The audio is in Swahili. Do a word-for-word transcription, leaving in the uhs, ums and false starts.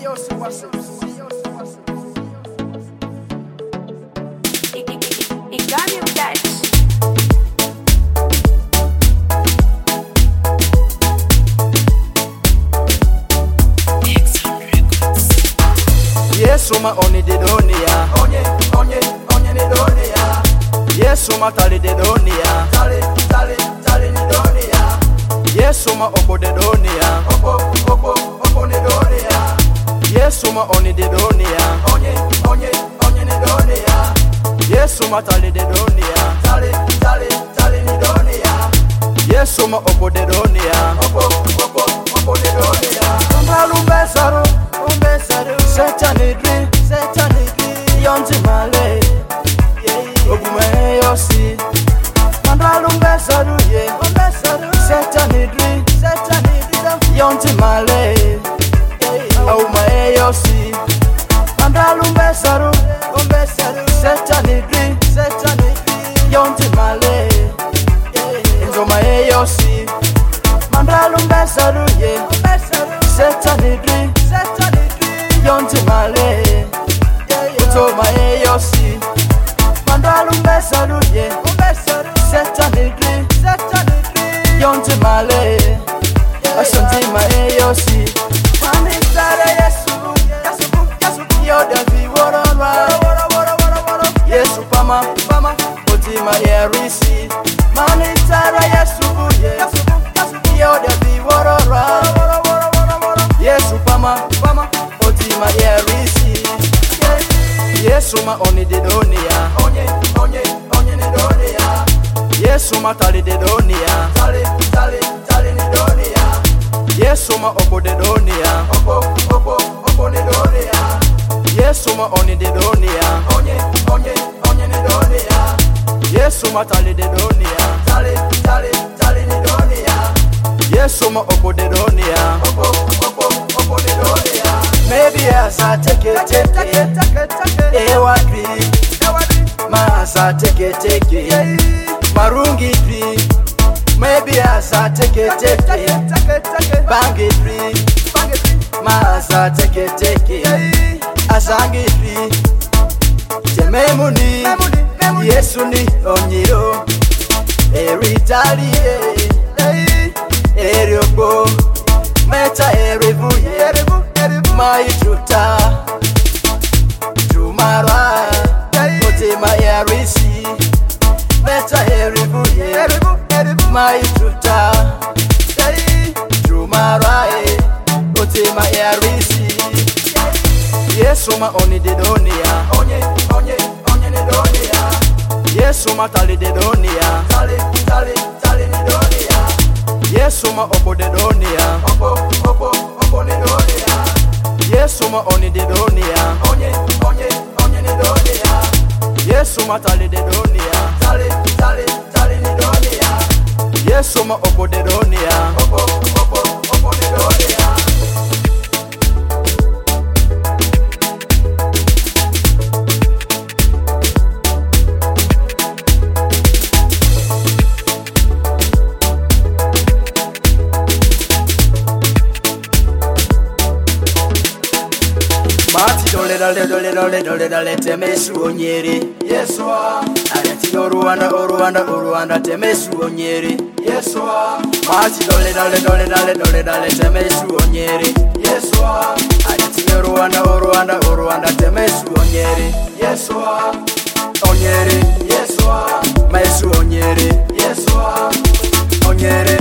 Yesuma oni de donia, Onye, onye, onye ni donia. Yesuma tali de donia, Tali, tali, tali ni donia. Yesuma opo de donia, Opo, opo, opo ni donia. Yesuma oni de donia, Onye, onye, onye ni donia. Yesuma tali de donia, Tali, tali, tali ni donia. Yesuma opo de donia, Opo, opo, opo ni donia. Umbalumbe saru, umbe saru, Setani dri, Setani dri, Yonti male, Obume yosi, Mandalumbe saru ye, umbe saru, Setani dri, Setani dri, Yonti male, Obume yosi, Mandalumbe saru, umbe saru, Setani dri, Setani dri, Yonti male, Obume yosi, Mandalumbe saru ye, umbe saru, Setani dri, Setani dri, Yonti male, Obume yosi, Mandalumbe saru ye, umbe saru, Setani dri, Setani dri, Yonti male, Ashanti mae yosi, Mami sare Yesu, Yesu, Yesu, Yoda vi worora, Yesu pama, pama, Otima yerisi, Mami sare Yesu, Yesu, Yesu, Yoda vi worora, Yesu pama, pama, Otima yerisi, Yesu ma oni de donia, Onye, onye, onye ni donia. Yesu ma tali de donia, Tali, tali, tali ni donia. Yesu ma opo de donia, Opo, opo, opo ni donia. Yesu ma oni de donia, Onye, onye, onye ni donia. Yesu ma tali de donia, Tali, tali, tali ni donia. Yesu ma opo de donia. Opo, opo, opo ni donia. Maybe as I take it, take it, Ewa tree, ma as I take it, take it, Marungi tree. Maybe as I take it, take it, Bangi tree, ma as I take it, take it, Asangi tree. Tememuni, Yesu ni onyiro, Eritali, Eriopo, Meta erivu, erivu, erivu, Maituta, Tumara, Otima yerisi, Meta erivu, erivu, erivu, Maituta, Tumara, Otima yerisi, Yesu ma oni de donia, Onye, onye, onye ni donia. Yesu ma tali de donia, Tali, tali, tali ni donia. Yesu ma opo de donia, Opo, opo, opo ni donia. Yesu ma oni de donia, Onye, onye, onye ni donia. Yesu ma tali de donia, Tali, tali, tali ni donia. Yesu ma opo de donia. Opo, opo, opo ni donia. Mati dole dole dole dole dole dole temesu onyeri, Yeswa, Areti oruanda oruanda oruanda temesu onyeri, Yeswa, Mati dole dole dole dole dole dole temesu onyeri, Yeswa, Areti oruanda oruanda oruanda temesu onyeri, Yeswa, onyeri, Yeswa, mesu onyeri, Yeswa, onyeri,